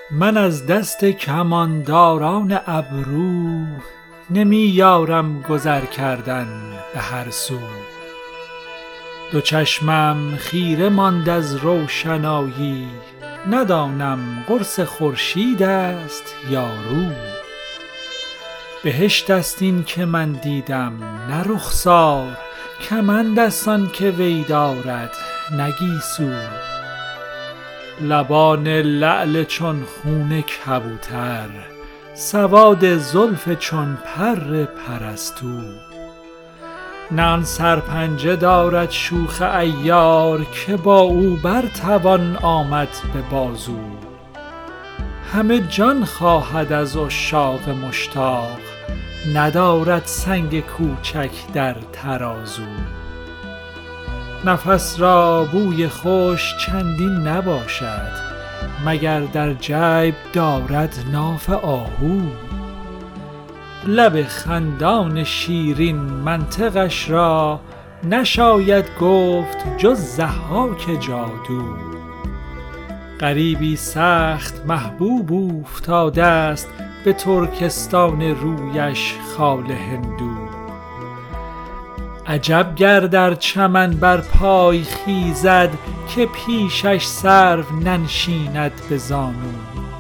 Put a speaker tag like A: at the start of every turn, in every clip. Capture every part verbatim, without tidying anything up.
A: من از دست کمانداران ابرو نمی یارم گذر کردن به هر سو. دو چشمم خیره ماند از روشنایی، ندانم قرص خورشید است یا رو. بهشت است این که من دیدم نه رخسار، کمند است آن که وی دارد نه گیسو. لبان لعل چون خون کبوتر، سواد زلف چون پر پرستو. نه آن سرپنجه دارد شوخ عیار، که با او بر توان آمد به بازو. همه جان خواهد از عشاق مشتاق، ندارد سنگ کوچک در ترازو. نفس را بوی خوش چندین نباشد، مگر در جیب دارد ناف آهو. لب خندان شیرین منطقش را، نشاید گفت جز ضحاک جادو. غریبی سخت محبوب اوفتاده است، به ترکستان رویش خال هندو. عجب گر در چمن بر پای خیزد، که پیشش سرو ننشیند به زانو.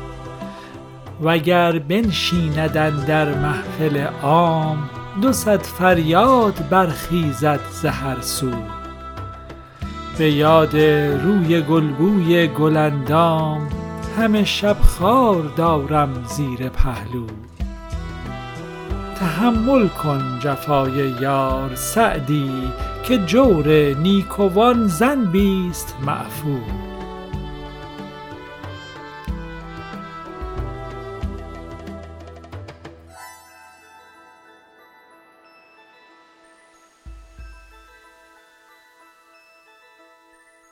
A: وگر بنشیند اندر محفل عام، دو صد فریاد برخیزد ز هر سو. به یاد روی گلبوی گلاندام، همه شب خار دارم زیر پهلو. تحمل کن جفای یار سعدی، که جور نیکوان ذنبی است معفو.